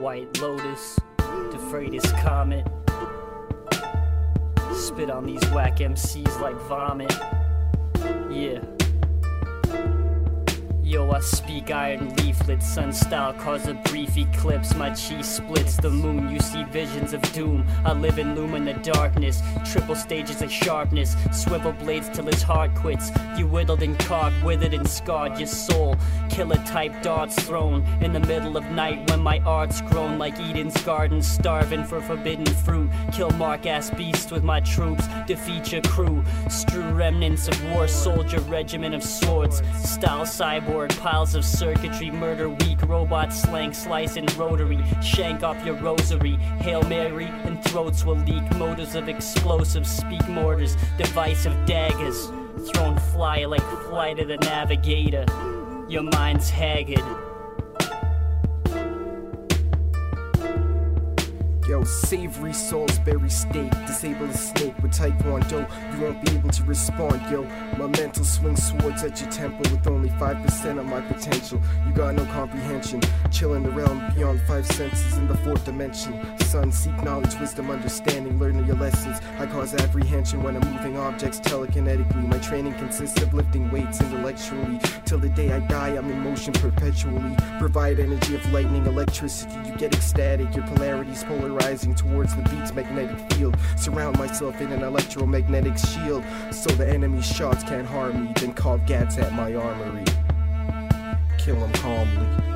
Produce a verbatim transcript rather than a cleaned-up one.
White Lotus, DeFreitas Comet. Spit on these whack M Cs like vomit. Yeah. Yo, I speak iron leaflets, sun style cause a brief eclipse. My chi splits the moon, you see visions of doom. I live in lumina darkness, triple stages of sharpness. Swivel blades till his heart quits. You whittled and cogged, withered and scarred your soul. Killer type darts thrown in the middle of night when my art's grown like Eden's garden, starving for forbidden fruit. Kill mark-ass beasts with my troops, defeat your crew. Strew remnants of war soldier, regiment of swords. Style cyborg, piles of circuitry, murder weak, robot slang, slice and rotary, shank off your rosary, Hail Mary, and throats will leak, motives of explosives, speak mortars, divisive daggers, thrown fly like flight of the navigator, your mind's haggard. Yo, savory Salisbury steak, disable a snake with Taekwondo, you won't be able to respond, yo. My mental swings swords at your temple with only five percent of my potential. You got no comprehension, chill in the realm beyond five senses in the fourth dimension. Son, seek knowledge, wisdom, understanding, learn your lessons. I cause apprehension when I'm moving objects telekinetically. My training consists of lifting weights intellectually. Till the day I die, I'm in motion perpetually. Provide energy of lightning, electricity, you get ecstatic. Your polarity's polarizing towards the beat's magnetic field. Surround myself in an electromagnetic shield, so the enemy's shots can't harm me. Then call Gats at my armory. Kill him calmly.